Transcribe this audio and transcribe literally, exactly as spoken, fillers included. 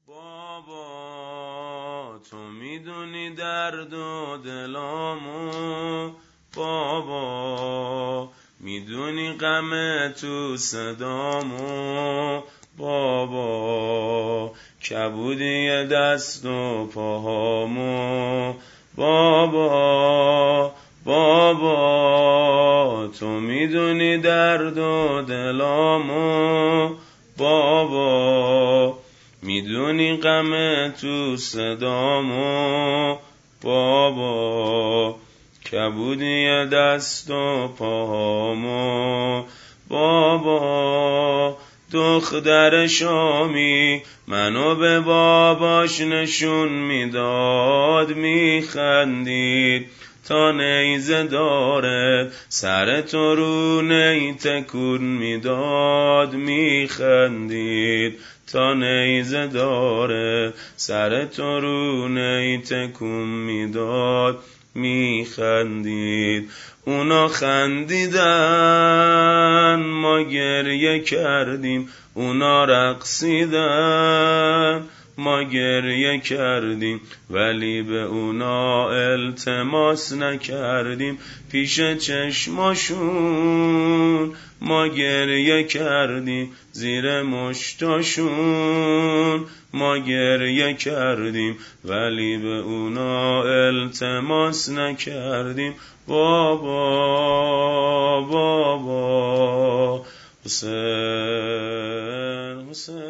بابا تو میدونی درد و دلامو، بابا میدونی غم تو صدامو، بابا کبودی دست و پاهامو، بابا بابا تو میدونی درد و دلامو، بابا میدونی غم تو صدامو، بابا کبودی دست و پاهامو، بابا دختر شامی منو به باباش نشون میداد، میخندید تا نیزه داره سر تو رو نی تکون میداد، میخندید تا نیزه داره سر تو رو نی تکون میداد، میخندید. اونا خندیدن ما گریه کردیم، اونا رقصیدن ما گریه کردیم، ولی به اونا التماس نکردیم. پیش چشماشون ما گریه کردیم، زیر مشتاشون ما گریه کردیم، ولی به اونا التماس نکردیم. بابا بابا حسین حسین